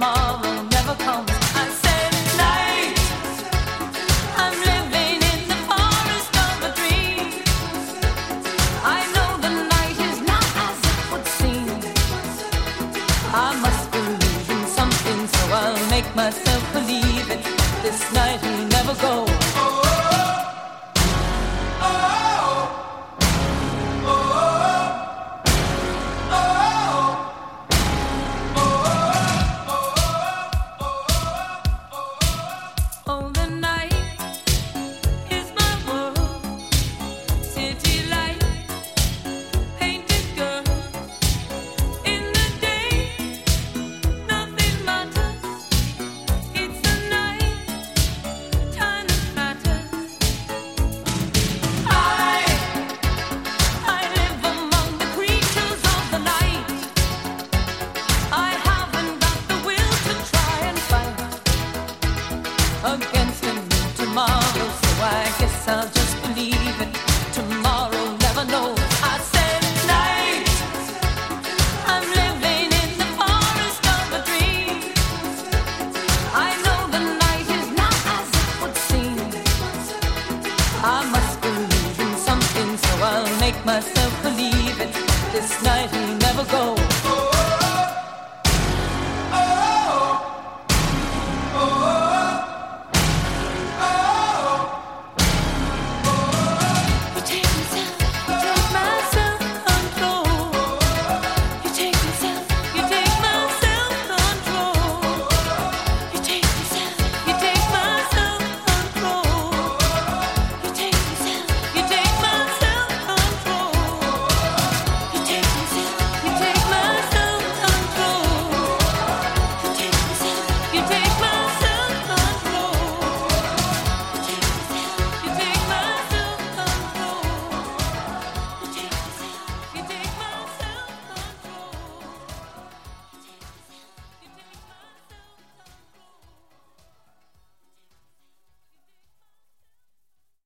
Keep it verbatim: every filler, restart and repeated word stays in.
tomorrow never comes. I said night, I'm living in the forest of a dream. I know the night is not as it would seem. I must believe in something, so I'll make myself believe it. This night will never go. Against a new tomorrow, so I guess I'll just believe it. Tomorrow never knows. I said night, I'm living in the forest of a dream. I know the night is not as it would seem. I must believe in something, so I'll make myself believe it. This night will never go.